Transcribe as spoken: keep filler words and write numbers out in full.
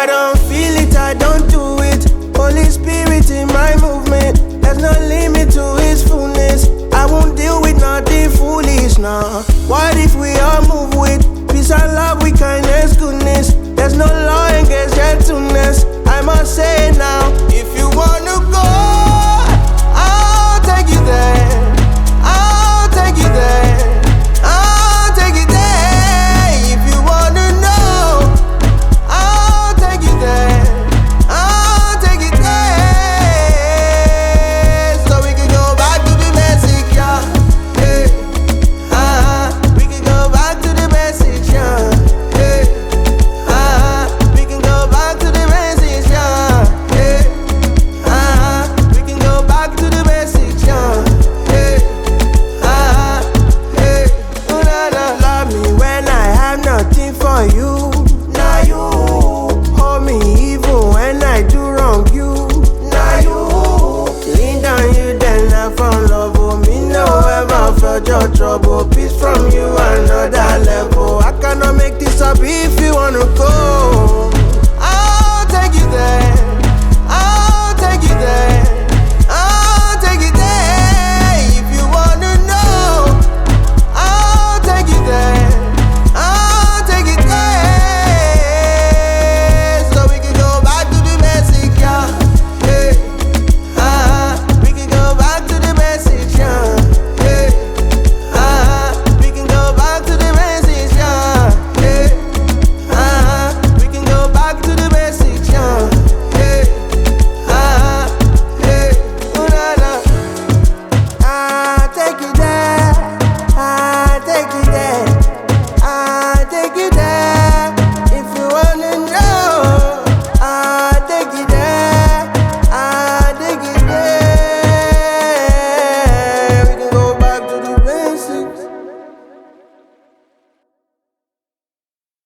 don't feel it, I don't do it. Holy Spirit in my movement. There's no limit to His fullness. I won't deal with nothing foolish, nah. What if we all move with peace and love?